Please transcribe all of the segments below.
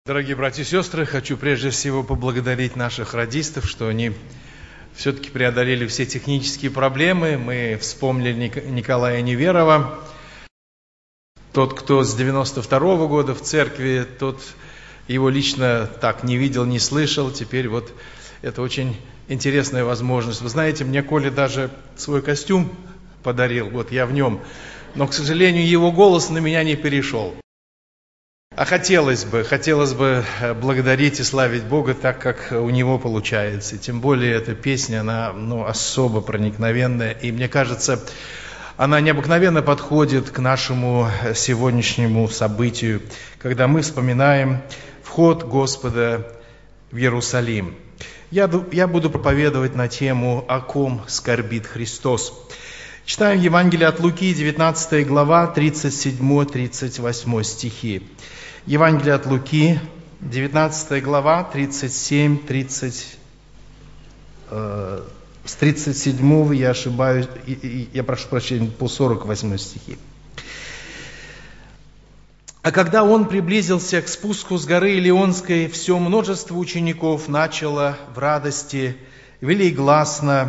Дорогие братья и сестры, хочу прежде всего поблагодарить наших радистов, что они все-таки преодолели все технические проблемы. Мы вспомнили Николая Неверова. Тот, кто с 92-го года в церкви, тот его лично так не видел, не слышал. Теперь вот это очень интересная возможность. Вы знаете, мне Коля даже свой костюм подарил, вот я в нем. Но, к сожалению, его голос на меня не перешел. А хотелось бы благодарить и славить Бога так, как у Него получается. Тем более эта песня, она особо проникновенная. И мне кажется, она необыкновенно подходит к нашему сегодняшнему событию, когда мы вспоминаем вход Господа в Иерусалим. Я буду проповедовать на тему «О ком скорбит Христос». Читаем Евангелие от Луки, 19 глава, 37-38 стихи. Евангелие от Луки, 19 глава, 37-30, с 37, я ошибаюсь, я прошу прощения, по 48 стихи. «А когда он приблизился к спуску с горы Илионской, все множество учеников начало в радости велигласно,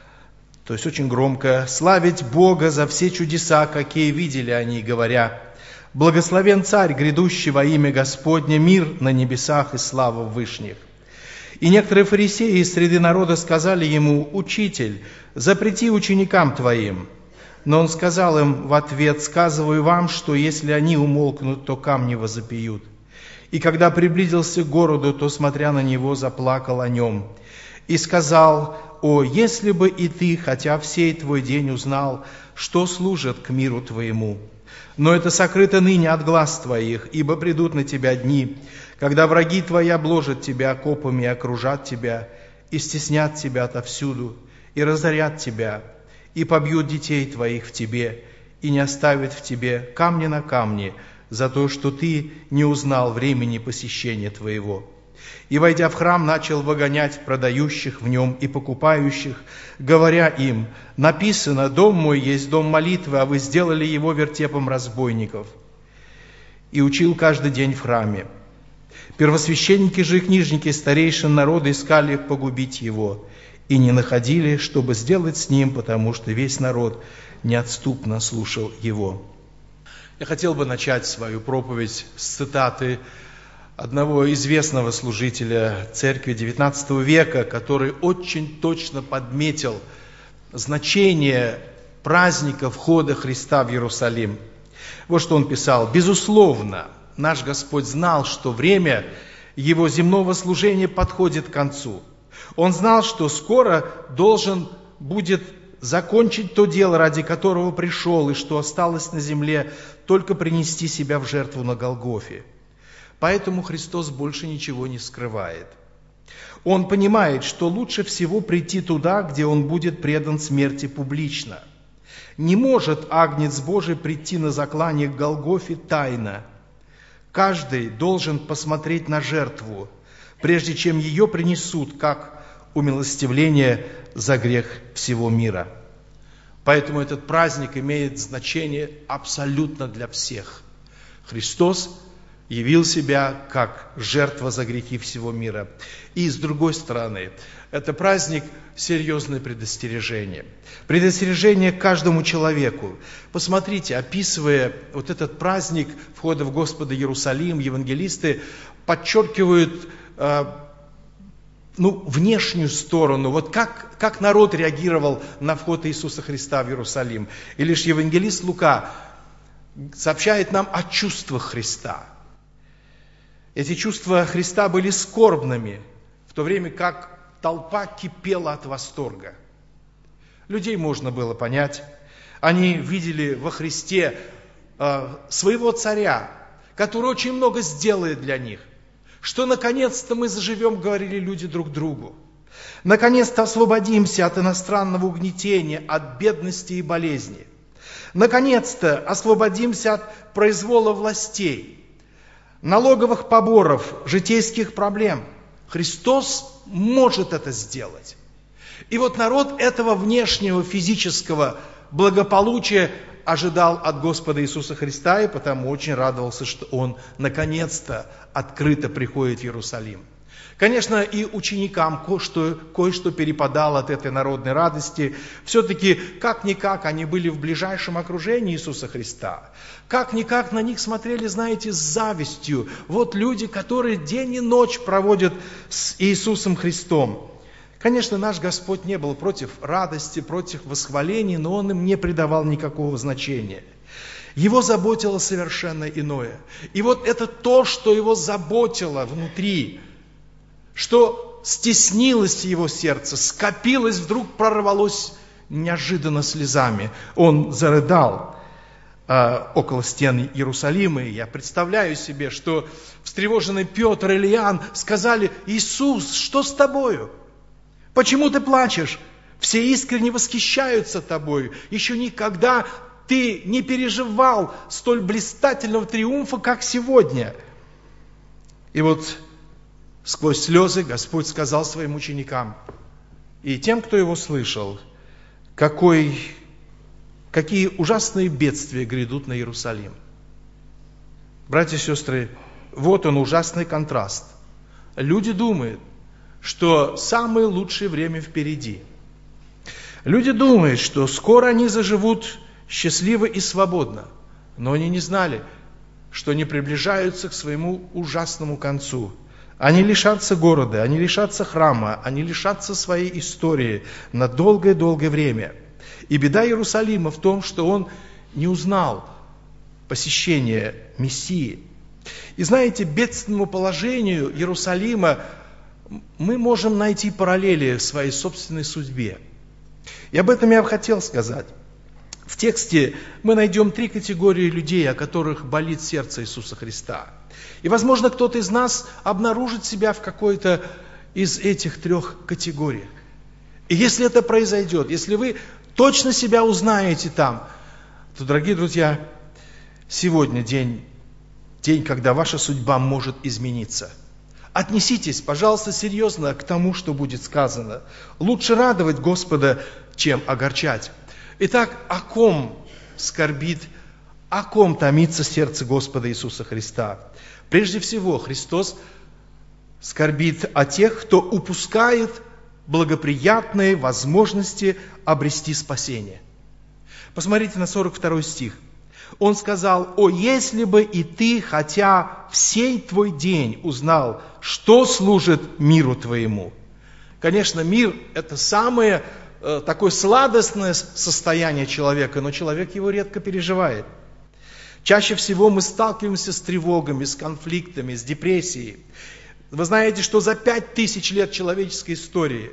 то есть очень громко, славить Бога за все чудеса, какие видели они, говоря: благословен Царь, грядущий во имя Господне, мир на небесах и слава в вышних. И некоторые фарисеи из среды народа сказали ему: Учитель, запрети ученикам твоим. Но он сказал им в ответ: сказываю вам, что если они умолкнут, то камни возопьют. И когда приблизился к городу, то, смотря на него, заплакал о нем. И сказал: о, если бы и ты, хотя в сей твой день, узнал, что служит к миру твоему. Но это сокрыто ныне от глаз твоих, ибо придут на тебя дни, когда враги твои обложат тебя окопами и окружат тебя, и стеснят тебя отовсюду, и разорят тебя, и побьют детей твоих в тебе, и не оставят в тебе камня на камне за то, что ты не узнал времени посещения твоего. И, войдя в храм, начал выгонять продающих в нем и покупающих, говоря им: написано, дом мой есть дом молитвы, а вы сделали его вертепом разбойников. И учил каждый день в храме. Первосвященники же и книжники старейшин народа искали погубить его, и не находили, чтобы сделать с ним, потому что весь народ неотступно слушал его». Я хотел бы начать свою проповедь с цитаты одного известного служителя церкви XIX века, который очень точно подметил значение праздника входа Христа в Иерусалим. Вот что он писал: «Безусловно, наш Господь знал, что время Его земного служения подходит к концу. Он знал, что скоро должен будет закончить то дело, ради которого пришел, и что осталось на земле только принести себя в жертву на Голгофе. Поэтому Христос больше ничего не скрывает. Он понимает, что лучше всего прийти туда, где Он будет предан смерти публично. Не может Агнец Божий прийти на заклание к Голгофе тайно. Каждый должен посмотреть на жертву, прежде чем ее принесут, как умилостивление за грех всего мира. Поэтому этот праздник имеет значение абсолютно для всех. Христос явил себя как жертва за грехи всего мира. И с другой стороны, это праздник серьезное предостережение. Предостережение каждому человеку. Посмотрите, описывая вот этот праздник входа в Господа Иерусалим, евангелисты подчеркивают внешнюю сторону, вот как народ реагировал на вход Иисуса Христа в Иерусалим. И лишь евангелист Лука сообщает нам о чувствах Христа. Эти чувства Христа были скорбными, в то время как толпа кипела от восторга. Людей можно было понять. Они видели во Христе своего царя, который очень много сделает для них. Что наконец-то мы заживем, говорили люди друг другу. Наконец-то освободимся от иностранного угнетения, от бедности и болезни. Наконец-то освободимся от произвола властей, налоговых поборов, житейских проблем. Христос может это сделать. И вот народ этого внешнего физического благополучия ожидал от Господа Иисуса Христа и потому очень радовался, что Он наконец-то открыто приходит в Иерусалим. Конечно, и ученикам кое-что перепадало от этой народной радости. Все-таки, как-никак, они были в ближайшем окружении Иисуса Христа. Как-никак на них смотрели, знаете, с завистью. Вот люди, которые день и ночь проводят с Иисусом Христом. Конечно, наш Господь не был против радости, против восхвалений, но Он им не придавал никакого значения. Его заботило совершенно иное. И вот это то, что Его заботило внутри, что стеснилось его сердце, скопилось, вдруг прорвалось неожиданно слезами. Он зарыдал около стен Иерусалима. И я представляю себе, что встревоженный Петр и Иоанн сказали: «Иисус, что с тобою? Почему ты плачешь? Все искренне восхищаются тобою. Еще никогда ты не переживал столь блистательного триумфа, как сегодня». И вот сквозь слезы Господь сказал своим ученикам и тем, кто Его слышал, какие ужасные бедствия грядут на Иерусалим. Братья и сестры, вот он, ужасный контраст. Люди думают, что самое лучшее время впереди. Люди думают, что скоро они заживут счастливо и свободно, но они не знали, что они приближаются к своему ужасному концу. Они лишатся города, они лишатся храма, они лишатся своей истории на долгое-долгое время. И беда Иерусалима в том, что он не узнал посещения Мессии. И знаете, бедственному положению Иерусалима мы можем найти параллели в своей собственной судьбе. И об этом я бы хотел сказать. В тексте мы найдем 3 категории людей, о которых болит сердце Иисуса Христа. И, возможно, кто-то из нас обнаружит себя в какой-то из этих 3 категориях. И если это произойдет, если вы точно себя узнаете там, то, дорогие друзья, сегодня день, когда ваша судьба может измениться. Отнеситесь, пожалуйста, серьезно к тому, что будет сказано. Лучше радовать Господа, чем огорчать. Итак, о ком скорбит, о ком томится сердце Господа Иисуса Христа? Прежде всего, Христос скорбит о тех, кто упускает благоприятные возможности обрести спасение. Посмотрите на 42 стих. Он сказал: «О, если бы и ты, хотя в сей твой день узнал, что служит миру твоему». Конечно, мир – это самое такое сладостное состояние человека, но человек его редко переживает. Чаще всего мы сталкиваемся с тревогами, с конфликтами, с депрессией. Вы знаете, что за 5000 лет человеческой истории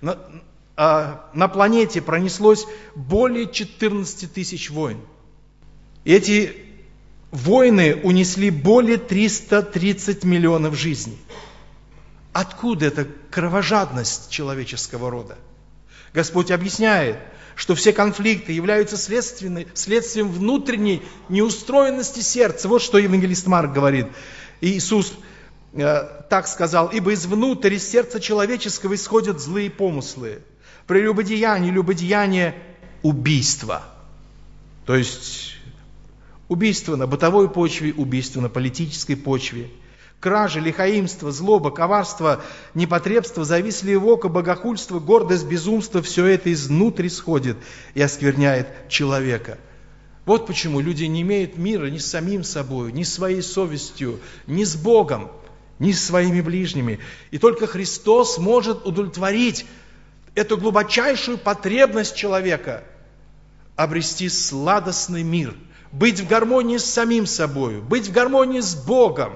на планете пронеслось более 14 тысяч войн. И эти войны унесли более 330 миллионов жизней. Откуда эта кровожадность человеческого рода? Господь объясняет, что все конфликты являются следствием внутренней неустроенности сердца. Вот что евангелист Марк говорит. Иисус так сказал: «Ибо извнутрь, из сердца человеческого исходят злые помыслы, прелюбодеяние, любодеяние, убийство». То есть убийство на бытовой почве, убийство на политической почве, кражи, лихаимство, злоба, коварство, непотребство, завистливое око, богохульство, гордость, безумство – все это изнутри сходит и оскверняет человека. Вот почему люди не имеют мира ни с самим собой, ни с своей совестью, ни с Богом, ни с своими ближними. И только Христос может удовлетворить эту глубочайшую потребность человека – обрести сладостный мир, быть в гармонии с самим собой, быть в гармонии с Богом,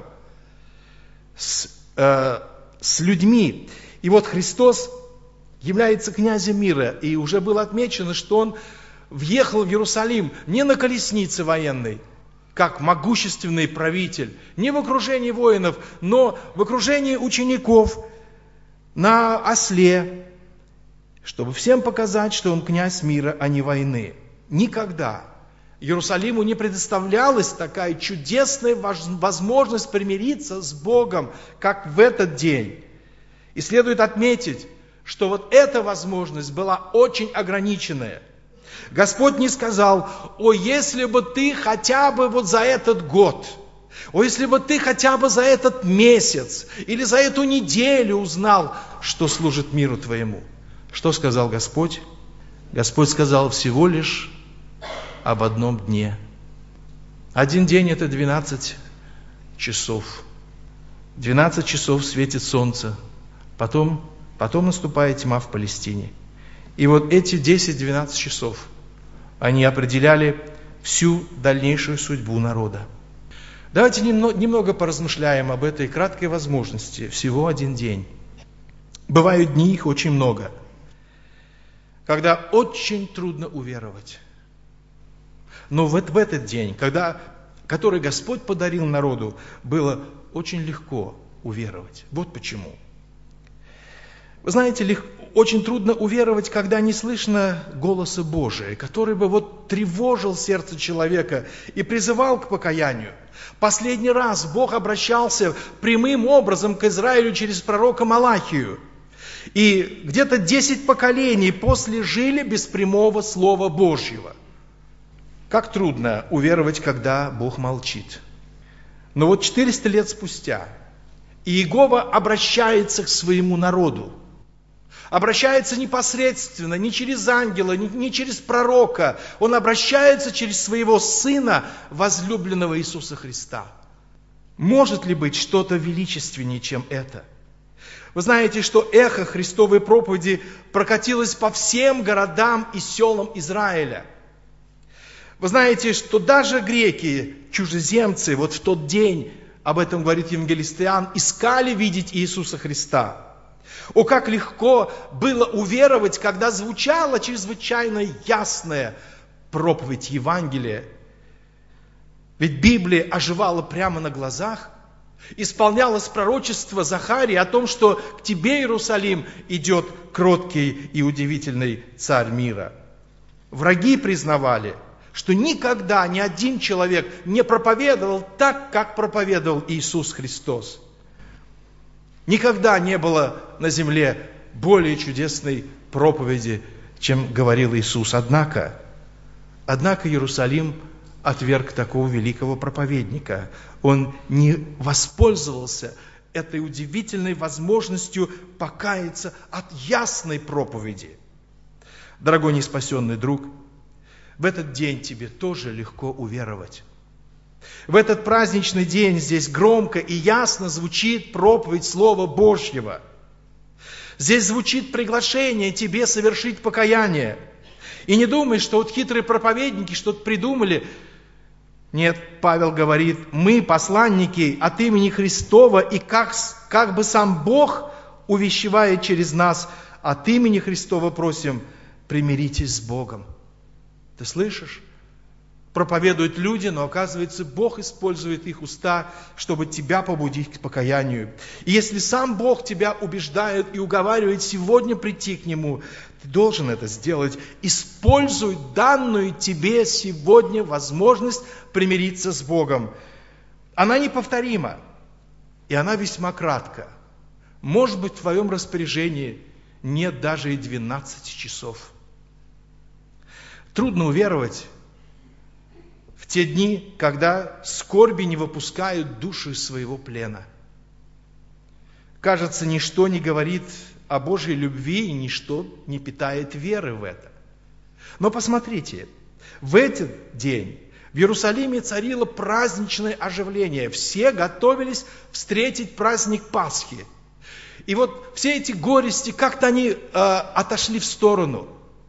с людьми. И вот Христос является князем мира. И уже было отмечено, что Он въехал в Иерусалим не на колеснице военной, как могущественный правитель, не в окружении воинов, но в окружении учеников на осле, чтобы всем показать, что Он князь мира, а не войны. Никогда Иерусалиму не предоставлялась такая чудесная возможность примириться с Богом, как в этот день. И следует отметить, что вот эта возможность была очень ограниченная. Господь не сказал: «О, если бы ты хотя бы вот за этот год, о, если бы ты хотя бы за этот месяц или за эту неделю узнал, что служит миру твоему». Что сказал Господь? Господь сказал всего лишь об одном дне. Один день – это 12 часов. 12 часов светит солнце. Потом наступает тьма в Палестине. И вот эти 10-12 часов, они определяли всю дальнейшую судьбу народа. Давайте немного поразмышляем об этой краткой возможности. Всего один день. Бывают дни, их очень много, когда очень трудно уверовать. Но в этот день, который Господь подарил народу, было очень легко уверовать. Вот почему. Вы знаете, очень трудно уверовать, когда не слышно голоса Божия, который бы вот тревожил сердце человека и призывал к покаянию. Последний раз Бог обращался прямым образом к Израилю через пророка Малахию. И где-то 10 поколений после жили без прямого Слова Божьего. Как трудно уверовать, когда Бог молчит. Но вот 400 лет спустя Иегова обращается к своему народу. Обращается непосредственно, не через ангела, не через пророка. Он обращается через своего Сына, возлюбленного Иисуса Христа. Может ли быть что-то величественнее, чем это? Вы знаете, что эхо Христовой проповеди прокатилось по всем городам и селам Израиля. Вы знаете, что даже греки, чужеземцы, вот в тот день, об этом говорит евангелист Иоанн, искали видеть Иисуса Христа. О, как легко было уверовать, когда звучала чрезвычайно ясная проповедь Евангелия. Ведь Библия оживала прямо на глазах. Исполнялось пророчество Захарии о том, что к тебе, Иерусалим, идет кроткий и удивительный царь мира. Враги признавали, что никогда ни один человек не проповедовал так, как проповедовал Иисус Христос. Никогда не было на земле более чудесной проповеди, чем говорил Иисус. Однако Иерусалим отверг такого великого проповедника. Он не воспользовался этой удивительной возможностью покаяться от ясной проповеди. Дорогой неспасенный друг, в этот день тебе тоже легко уверовать. В этот праздничный день здесь громко и ясно звучит проповедь Слова Божьего. Здесь звучит приглашение тебе совершить покаяние. И не думай, что вот хитрые проповедники что-то придумали. Нет, Павел говорит, мы, посланники от имени Христова, и как бы сам Бог увещевает через нас, от имени Христова просим, примиритесь с Богом. Ты слышишь? Проповедуют люди, но оказывается, Бог использует их уста, чтобы тебя побудить к покаянию. И если сам Бог тебя убеждает и уговаривает сегодня прийти к Нему, ты должен это сделать. Используй данную тебе сегодня возможность примириться с Богом. Она неповторима, и она весьма кратка. Может быть, в твоем распоряжении нет даже и 12 часов. Трудно уверовать в те дни, когда скорби не выпускают душу из своего плена. Кажется, ничто не говорит о Божьей любви, и ничто не питает веры в это. Но посмотрите, в этот день в Иерусалиме царило праздничное оживление. Все готовились встретить праздник Пасхи. И вот все эти горести, как-то они отошли в сторону.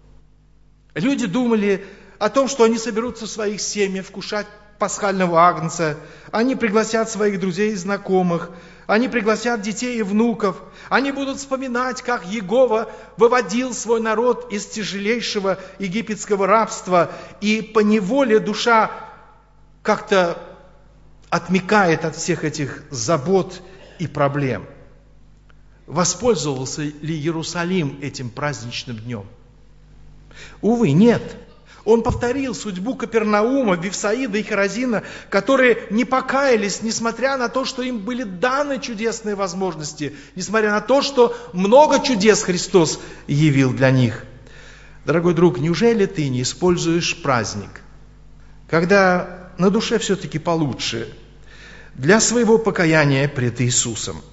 Люди думали о том, что они соберутся в своих семьях вкушать пасхального агнца, они пригласят своих друзей и знакомых, они пригласят детей и внуков, они будут вспоминать, как Иегова выводил свой народ из тяжелейшего египетского рабства, и поневоле душа как-то отмекает от всех этих забот и проблем. Воспользовался ли Иерусалим этим праздничным днем? Увы, нет. Он повторил судьбу Капернаума, Вифсаида и Хоразина, которые не покаялись, несмотря на то, что им были даны чудесные возможности, несмотря на то, что много чудес Христос явил для них. Дорогой друг, неужели ты не используешь праздник, когда на душе все-таки получше, для своего покаяния пред Иисусом?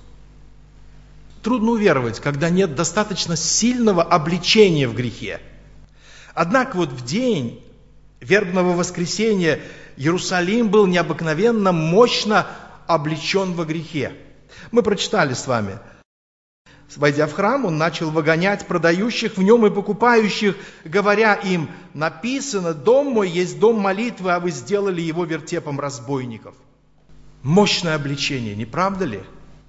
Трудно уверовать, когда нет достаточно сильного обличения в грехе. Однако вот в день вербного воскресения Иерусалим был необыкновенно мощно обличен во грехе. Мы прочитали с вами. Войдя в храм, он начал выгонять продающих в нем и покупающих, говоря им: написано, дом мой есть дом молитвы, а вы сделали его вертепом разбойников. Мощное обличение, не правда ли?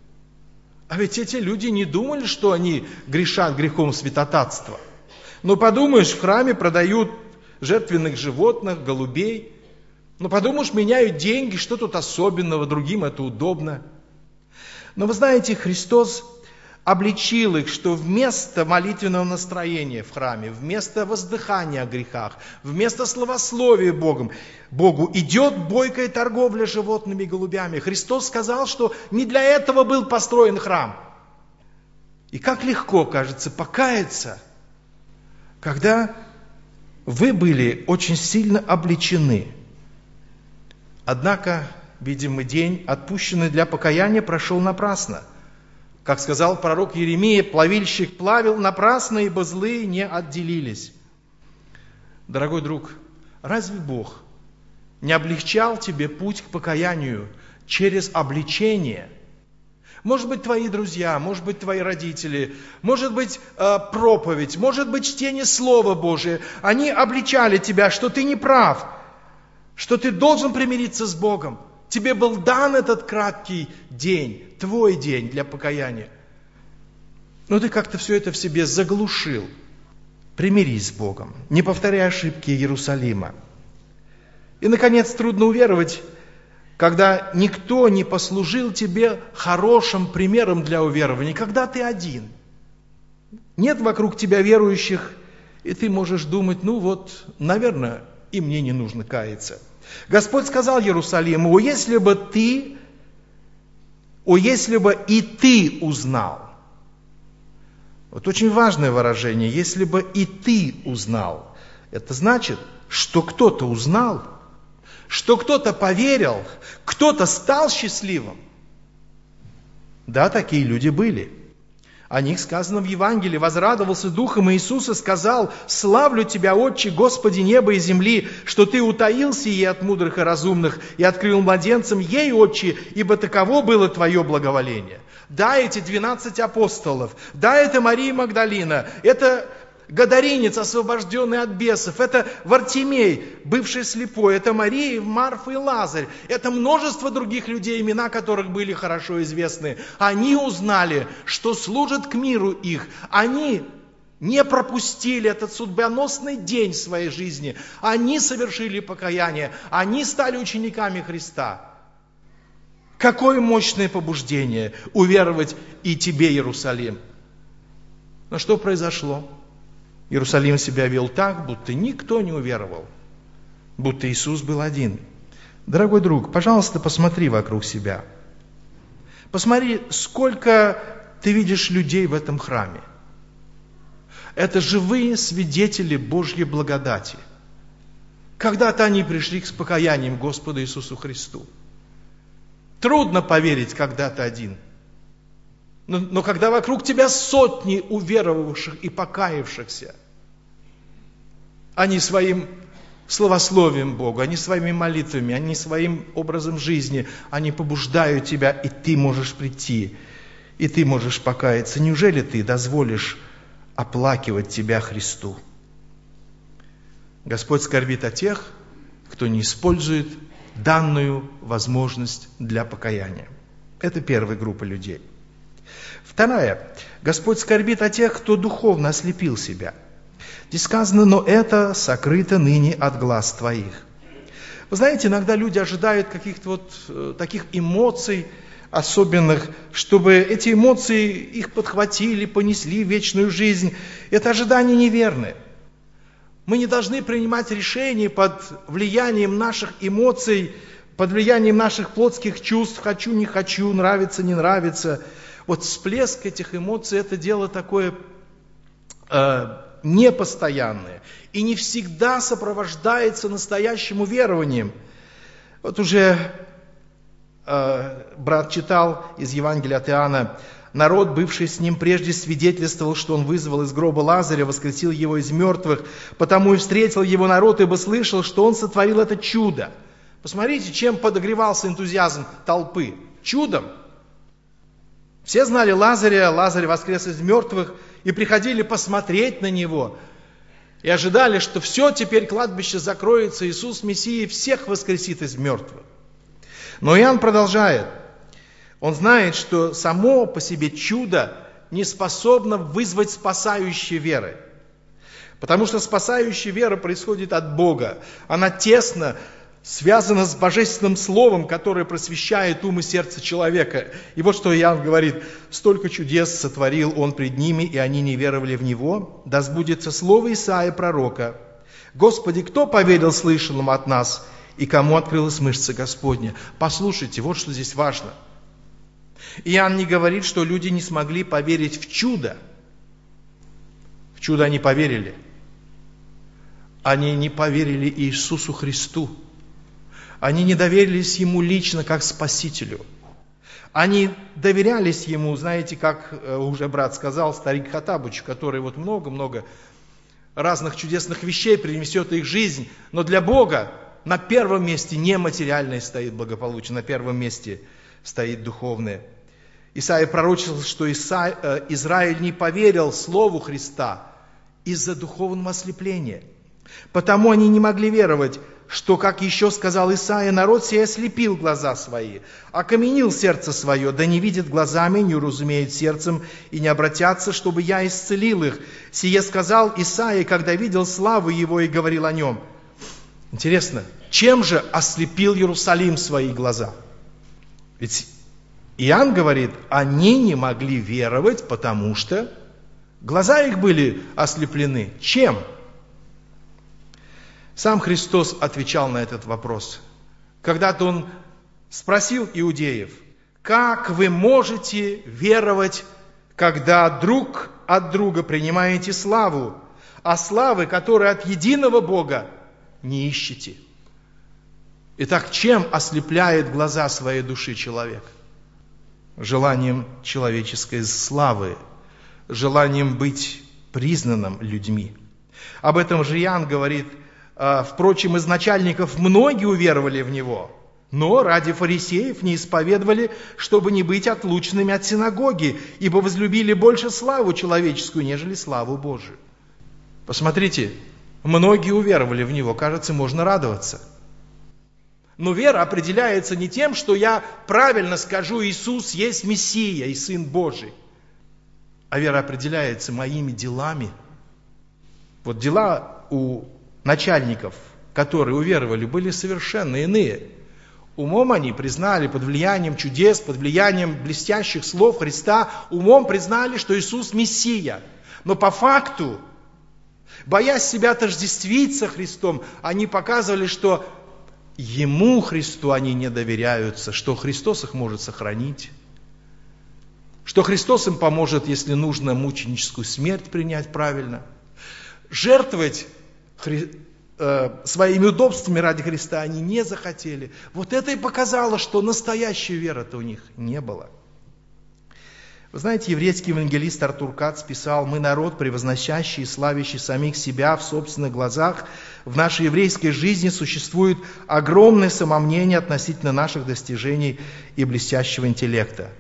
А ведь эти люди не думали, что они грешат грехом святотатства. Но подумаешь, в храме продают жертвенных животных, голубей. Ну подумаешь, меняют деньги, что тут особенного, другим это удобно. Но вы знаете, Христос обличил их, что вместо молитвенного настроения в храме, вместо воздыхания о грехах, вместо славословия Богу идет бойкая торговля животными и голубями. Христос сказал, что не для этого был построен храм. И как легко, кажется, покаяться, когда вы были очень сильно обличены. Однако, видимый день, отпущенный для покаяния, прошел напрасно. Как сказал пророк Иеремия, плавильщик плавил напрасно, ибо злые не отделились. Дорогой друг, разве Бог не облегчал тебе путь к покаянию через обличение? Может быть, твои друзья, может быть, твои родители, может быть, проповедь, может быть, чтение Слова Божия. Они обличали тебя, что ты не прав, что ты должен примириться с Богом. Тебе был дан этот краткий день, твой день для покаяния. Но ты как-то все это в себе заглушил. Примирись с Богом, не повторяй ошибки Иерусалима. И, наконец, трудно уверовать, когда никто не послужил тебе хорошим примером для уверования, когда ты один. Нет вокруг тебя верующих, и ты можешь думать, ну вот, наверное, и мне не нужно каяться. Господь сказал Иерусалиму: если бы и ты узнал. Вот очень важное выражение, если бы и ты узнал. Это значит, что кто-то узнал, что кто-то поверил, кто-то стал счастливым. Да, такие люди были. О них сказано в Евангелии: возрадовался Духом Иисуса, сказал: славлю Тебя, Отче, Господи неба и земли, что Ты утаил сие от мудрых и разумных и открыл младенцам ей, Отче, ибо таково было Твое благоволение. Да, эти 12 апостолов, да, это Мария Магдалина, это Гадаринец, освобожденный от бесов, это Вартимей, бывший слепой, это Мария, Марфа и Лазарь, это множество других людей, имена которых были хорошо известны. Они узнали, что служит к миру их. Они не пропустили этот судьбоносный день в своей жизни. Они совершили покаяние, они стали учениками Христа. Какое мощное побуждение уверовать и тебе, Иерусалим. Но что произошло? Иерусалим себя вел так, будто никто не уверовал, будто Иисус был один. Дорогой друг, пожалуйста, посмотри вокруг себя. Посмотри, сколько ты видишь людей в этом храме. Это живые свидетели Божьей благодати. Когда-то они пришли с покаянием к Господу Иисусу Христу. Трудно поверить, когда ты один. Но когда вокруг тебя сотни уверовавших и покаявшихся, они своим славословием Богу, они своими молитвами, они своим образом жизни, они побуждают тебя, и ты можешь прийти, и ты можешь покаяться. Неужели ты дозволишь оплакивать тебя Христу? Господь скорбит о тех, кто не использует данную возможность для покаяния. Это первая группа людей. Вторая. Господь скорбит о тех, кто духовно ослепил себя. Здесь сказано: но это сокрыто ныне от глаз твоих. Вы знаете, иногда люди ожидают каких-то вот таких эмоций особенных, чтобы эти эмоции их подхватили, понесли в вечную жизнь. Это ожидание неверное. Мы не должны принимать решения под влиянием наших эмоций, под влиянием наших плотских чувств: хочу, не хочу, нравится, не нравится. Вот всплеск этих эмоций – это дело такое непостоянное и не всегда сопровождается настоящим уверованием. Вот уже брат читал из Евангелия от Иоанна: народ, бывший с ним прежде, свидетельствовал, что он вызвал из гроба Лазаря, воскресил его из мертвых, потому и встретил его народ, ибо слышал, что он сотворил это чудо. Посмотрите, чем подогревался энтузиазм толпы. Чудом. Все знали Лазаря, Лазарь воскрес из мертвых, и приходили посмотреть на него. И ожидали, что все, теперь кладбище закроется, Иисус Мессия всех воскресит из мертвых. Но Иоанн продолжает. Он знает, что само по себе чудо не способно вызвать спасающей веры. Потому что спасающая вера происходит от Бога. Она тесно связана с Божественным Словом, которое просвещает ум и сердце человека. И вот что Иоанн говорит: «Столько чудес сотворил Он пред ними, и они не веровали в Него. Да сбудется слово Исаия пророка. Господи, кто поверил слышанному от нас, и кому открылась мышца Господня?» Послушайте, вот что здесь важно. Иоанн не говорит, что люди не смогли поверить в чудо. В чудо они поверили. Они не поверили Иисусу Христу. Они не доверились Ему лично, как Спасителю. Они доверялись Ему, знаете, как уже брат сказал, старик Хаттабыч, который вот много-много разных чудесных вещей принесет в их жизнь, но для Бога на первом месте не материальное стоит благополучие, на первом месте стоит духовное. Исаия пророчил, что Израиль не поверил Слову Христа из-за духовного ослепления. Потому они не могли веровать, что, как еще сказал Исаия, народ сей ослепил глаза свои, окаменил сердце свое, да не видят глазами, не уразумеют сердцем и не обратятся, чтобы я исцелил их. Сие сказал Исаия, когда видел славу его и говорил о нем. Интересно, чем же ослепил Иерусалим свои глаза? Ведь Иоанн говорит, они не могли веровать, потому что глаза их были ослеплены. Чем? Сам Христос отвечал на этот вопрос. Когда-то Он спросил иудеев: как вы можете веровать, когда друг от друга принимаете славу, а славы, которая от единого Бога, не ищете? Итак, чем ослепляет глаза своей души человек? Желанием человеческой славы, желанием быть признанным людьми. Об этом же Иоанн говорит: впрочем, из начальников многие уверовали в Него, но ради фарисеев не исповедовали, чтобы не быть отлученными от синагоги, ибо возлюбили больше славу человеческую, нежели славу Божию. Посмотрите, многие уверовали в Него, кажется, можно радоваться. Но вера определяется не тем, что я правильно скажу: Иисус есть Мессия и Сын Божий, а вера определяется моими делами. Вот дела у начальников, которые уверовали, были совершенно иные. Умом они признали, под влиянием чудес, под влиянием блестящих слов Христа, умом признали, что Иисус Мессия. Но по факту, боясь себя отождествить со Христом, они показывали, что Ему, Христу, они не доверяются, что Христос их может сохранить, что Христос им поможет, если нужно мученическую смерть принять правильно. Жертвовать своими удобствами ради Христа они не захотели. Вот это и показало, что настоящей веры-то у них не было. Вы знаете, еврейский евангелист Артур Кац писал: «Мы народ, превозносящий и славящий самих себя в собственных глазах. В нашей еврейской жизни существует огромное самомнение относительно наших достижений и блестящего интеллекта».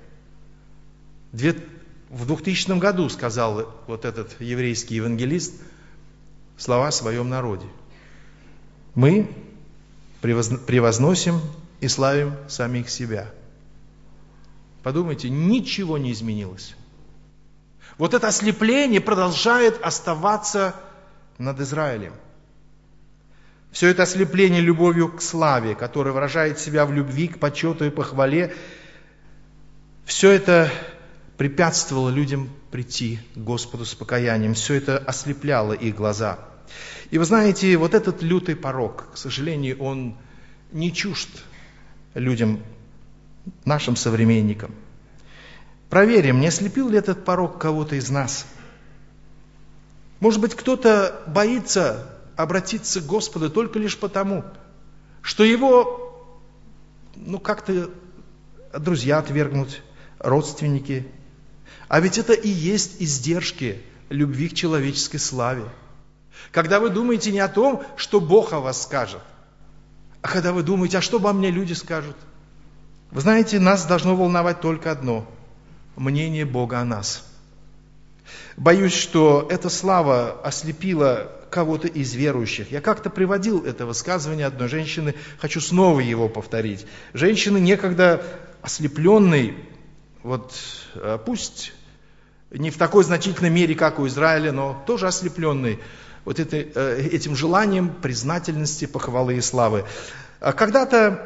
В 2000 году сказал вот этот еврейский евангелист слова о своем народе. Мы превозносим и славим самих себя. Подумайте, ничего не изменилось. Вот это ослепление продолжает оставаться над Израилем. Все это ослепление любовью к славе, которое выражает себя в любви к почету и похвале, все это препятствовало людям прийти к Господу с покаянием. Все это ослепляло их глаза. И вы знаете, вот этот лютый порок, к сожалению, он не чужд людям, нашим современникам. Проверим, не ослепил ли этот порок кого-то из нас. Может быть, кто-то боится обратиться к Господу только лишь потому, что его, как-то друзья отвергнут, родственники. А ведь это и есть издержки любви к человеческой славе. Когда вы думаете не о том, что Бог о вас скажет, а когда вы думаете, а что обо мне люди скажут. Вы знаете, нас должно волновать только одно – мнение Бога о нас. Боюсь, что эта слава ослепила кого-то из верующих. Я как-то приводил это высказывание одной женщины, хочу снова его повторить. Женщины, некогда ослепленной, пусть не в такой значительной мере, как у Израиля, но тоже ослепленной этим желанием признательности, похвалы и славы. Когда-то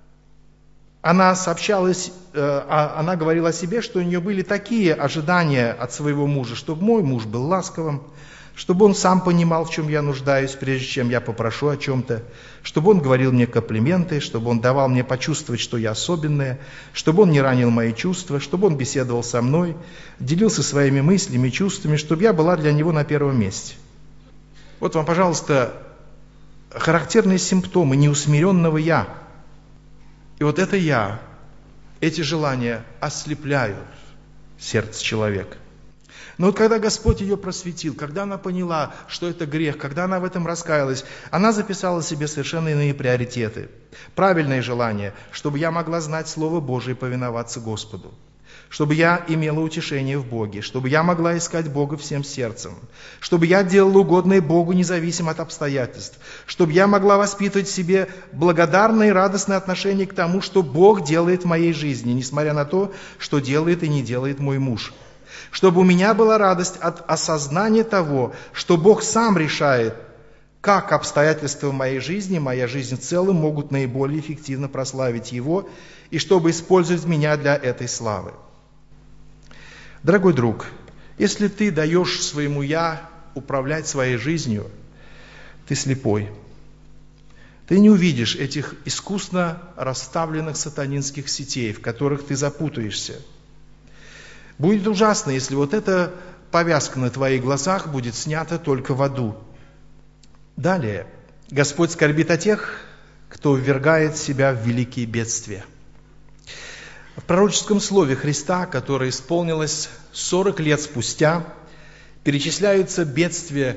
она она говорила о себе, что у нее были такие ожидания от своего мужа, чтобы мой муж был ласковым, чтобы он сам понимал, в чем я нуждаюсь, прежде чем я попрошу о чем-то, чтобы он говорил мне комплименты, чтобы он давал мне почувствовать, что я особенная, чтобы он не ранил мои чувства, чтобы он беседовал со мной, делился своими мыслями, чувствами, чтобы я была для него на первом месте. Вот вам, пожалуйста, характерные симптомы неусмиренного «я». И вот это «я», эти желания ослепляют сердце человека. Но вот когда Господь ее просветил, когда она поняла, что это грех, когда она в этом раскаялась, она записала себе совершенно иные приоритеты. Правильные желания, чтобы я могла знать Слово Божие и повиноваться Господу. Чтобы я имела утешение в Боге, чтобы я могла искать Бога всем сердцем, чтобы я делала угодное Богу независимо от обстоятельств, чтобы я могла воспитывать в себе благодарное и радостное отношение к тому, что Бог делает в моей жизни, несмотря на то, что делает и не делает мой муж. Чтобы у меня была радость от осознания того, что Бог сам решает, как обстоятельства в моей жизни, моя жизнь в целом могут наиболее эффективно прославить Его, и чтобы использовать меня для этой славы. Дорогой друг, если ты даешь своему «я» управлять своей жизнью, ты слепой. Ты не увидишь этих искусно расставленных сатанинских сетей, в которых ты запутаешься. Будет ужасно, если вот эта повязка на твоих глазах будет снята только в аду. Далее, Господь скорбит о тех, кто ввергает себя в великие бедствия. В пророческом слове Христа, которое исполнилось 40 лет спустя, перечисляются бедствия,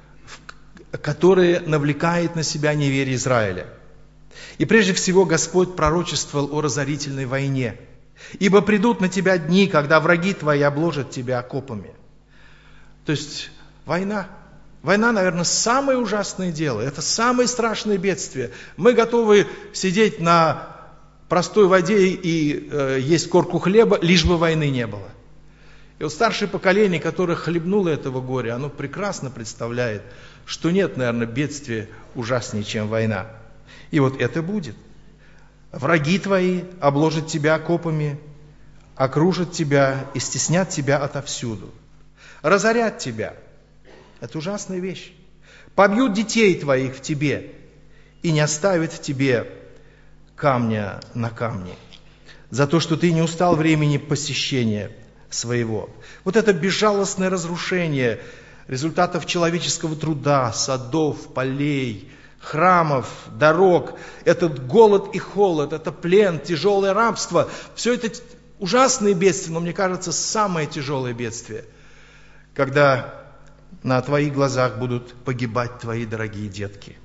которые навлекает на себя неверие Израиля. И прежде всего Господь пророчествовал о разорительной войне. «Ибо придут на тебя дни, когда враги твои обложат тебя окопами». То есть война. Война, наверное, самое ужасное дело. Это самое страшное бедствие. Мы готовы сидеть на простой воде и есть корку хлеба, лишь бы войны не было. И вот старшее поколение, которое хлебнуло этого горя, оно прекрасно представляет, что нет, наверное, бедствия ужаснее, чем война. И вот это будет. Враги твои обложат тебя окопами, окружат тебя и стеснят тебя отовсюду. Разорят тебя. Это ужасная вещь. Побьют детей твоих в тебе и не оставят в тебе камня на камне. За то, что ты не устал времени посещения своего. Вот это безжалостное разрушение результатов человеческого труда, садов, полей, храмов, дорог, этот голод и холод, это плен, тяжелое рабство, все это ужасные бедствия, но мне кажется, самое тяжелое бедствие, когда на твоих глазах будут погибать твои дорогие детки.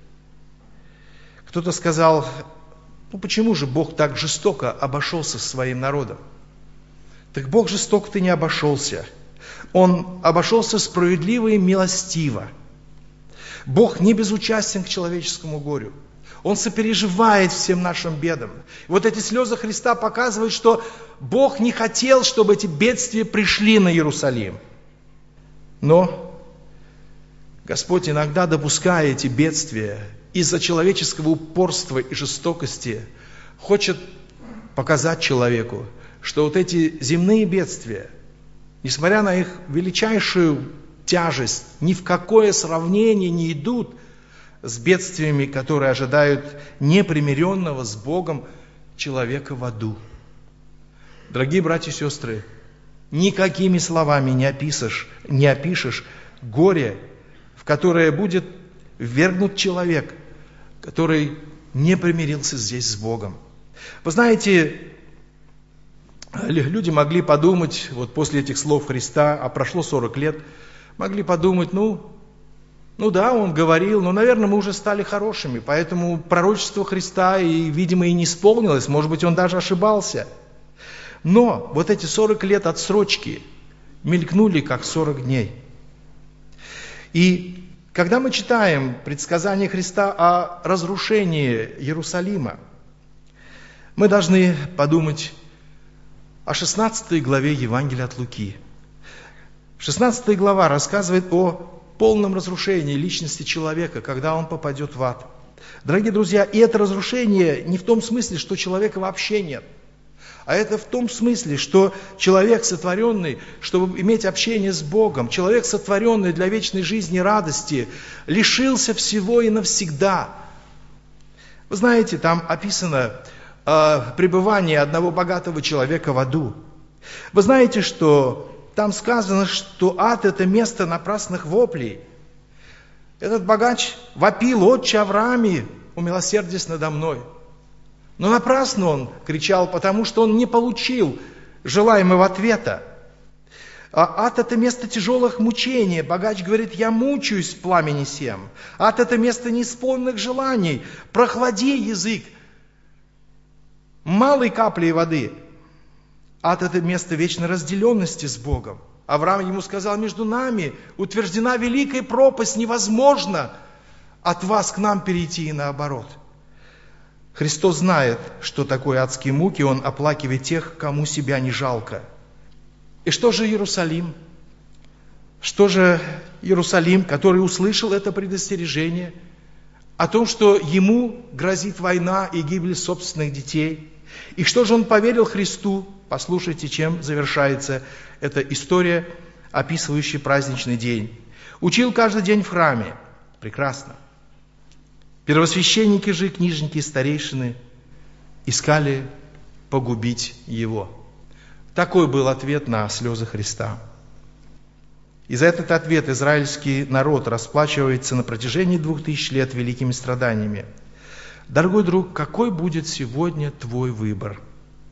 Кто-то сказал, почему же Бог так жестоко обошелся со своим народом? Так Бог жестоко-то не обошелся. Он обошелся справедливо и милостиво. Бог не безучастен к человеческому горю. Он сопереживает всем нашим бедам. И вот эти слезы Христа показывают, что Бог не хотел, чтобы эти бедствия пришли на Иерусалим. Но Господь иногда, допуская эти бедствия из-за человеческого упорства и жестокости, хочет показать человеку, что вот эти земные бедствия, несмотря на их величайшую тяжесть, ни в какое сравнение не идут с бедствиями, которые ожидают непримиренного с Богом человека в аду. Дорогие братья и сестры, никакими словами не опишешь горе, которое будет ввергнут человек, который не примирился здесь с Богом. Вы знаете, люди могли подумать, вот после этих слов Христа, а прошло 40 лет, могли подумать, ну да, он говорил, но, наверное, мы уже стали хорошими, поэтому пророчество Христа, видимо, и не исполнилось, может быть, он даже ошибался. Но вот эти 40 лет отсрочки мелькнули, как 40 дней. И когда мы читаем предсказание Христа о разрушении Иерусалима, мы должны подумать о 16 главе Евангелия от Луки. 16 глава рассказывает о полном разрушении личности человека, когда он попадет в ад. Дорогие друзья, и это разрушение не в том смысле, что человека вообще нет, а это в том смысле, что человек, сотворенный, чтобы иметь общение с Богом, человек, сотворенный для вечной жизни и радости, лишился всего и навсегда. Вы знаете, там описано пребывание одного богатого человека в аду. Вы знаете, что там сказано, что ад – это место напрасных воплей. Этот богач вопил: «Отче Аврааме, умилосердись надо мной». Но напрасно он кричал, потому что он не получил желаемого ответа. Ад – это место тяжелых мучений. Богач говорит: «Я мучаюсь в пламени сем». Ад – это место неисполненных желаний. Прохлади язык малой каплей воды. Ад – это место вечной разделенности с Богом. Авраам ему сказал: «Между нами утверждена великая пропасть, невозможно от вас к нам перейти и наоборот». Христос знает, что такое адские муки, Он оплакивает тех, кому себя не жалко. И что же Иерусалим? Что же Иерусалим, который услышал это предостережение о том, что ему грозит война и гибель собственных детей? И что же он поверил Христу? Послушайте, чем завершается эта история, описывающая праздничный день. Учил каждый день в храме. Прекрасно. Первосвященники же, книжники и старейшины искали погубить его. Такой был ответ на слезы Христа. И за этот ответ израильский народ расплачивается на протяжении 2000 лет великими страданиями. Дорогой друг, какой будет сегодня твой выбор?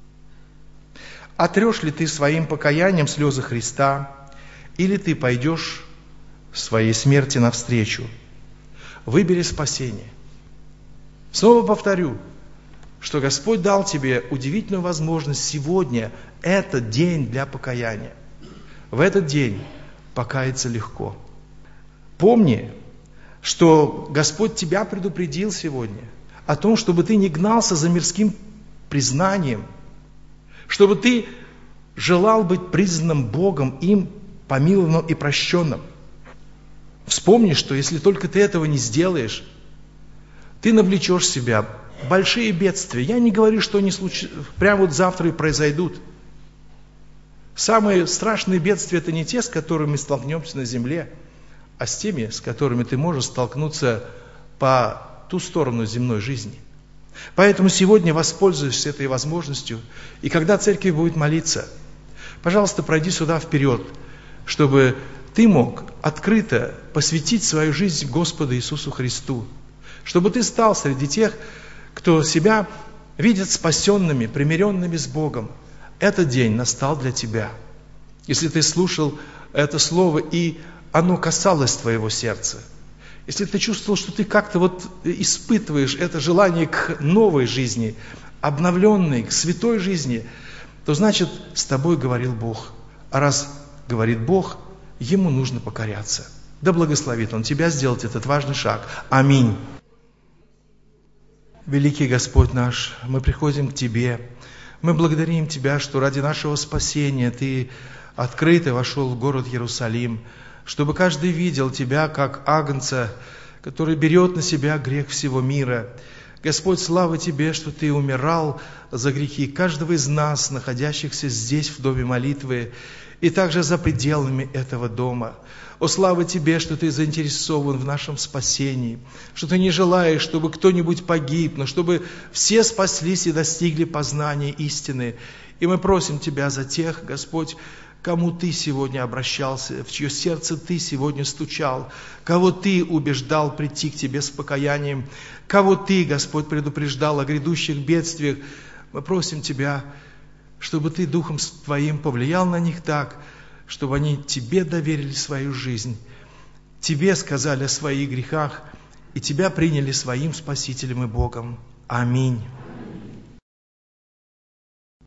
Отрешь ли ты своим покаянием слезы Христа, или ты пойдешь своей смерти навстречу? Выбери спасение. Снова повторю, что Господь дал тебе удивительную возможность сегодня, этот день для покаяния. В этот день покаяться легко. Помни, что Господь тебя предупредил сегодня о том, чтобы ты не гнался за мирским признанием, чтобы ты желал быть признанным Богом, им помилованным и прощенным. Вспомни, что если только ты этого не сделаешь, ты навлечешь себя большие бедствия. Я не говорю, что они прямо вот завтра и произойдут. Самые страшные бедствия – это не те, с которыми мы столкнемся на земле, а с теми, с которыми ты можешь столкнуться по ту сторону земной жизни. Поэтому сегодня воспользуешься этой возможностью, и когда церковь будет молиться, пожалуйста, пройди сюда вперед, чтобы ты мог открыто посвятить свою жизнь Господу Иисусу Христу, чтобы ты стал среди тех, кто себя видит спасенными, примиренными с Богом. Этот день настал для тебя. Если ты слушал это слово, и оно касалось твоего сердца, если ты чувствовал, что ты как-то вот испытываешь это желание к новой жизни, обновленной, к святой жизни, то значит, с тобой говорил Бог. А раз говорит Бог, Ему нужно покоряться. Да благословит Он тебя сделать этот важный шаг. Аминь. Великий Господь наш, мы приходим к Тебе. Мы благодарим Тебя, что ради нашего спасения Ты открыто вошел в город Иерусалим, чтобы каждый видел Тебя как агнца, который берет на себя грех всего мира. Господь, слава Тебе, что Ты умирал за грехи каждого из нас, находящихся здесь, в доме молитвы, и также за пределами этого дома. О, слава Тебе, что Ты заинтересован в нашем спасении, что Ты не желаешь, чтобы кто-нибудь погиб, но чтобы все спаслись и достигли познания истины. И мы просим Тебя за тех, Господь, кому Ты сегодня обращался, в чье сердце Ты сегодня стучал, кого Ты убеждал прийти к Тебе с покаянием, кого Ты, Господь, предупреждал о грядущих бедствиях. Мы просим Тебя, чтобы Ты Духом Твоим повлиял на них так, чтобы они Тебе доверили свою жизнь, Тебе сказали о своих грехах и Тебя приняли своим Спасителем и Богом. Аминь.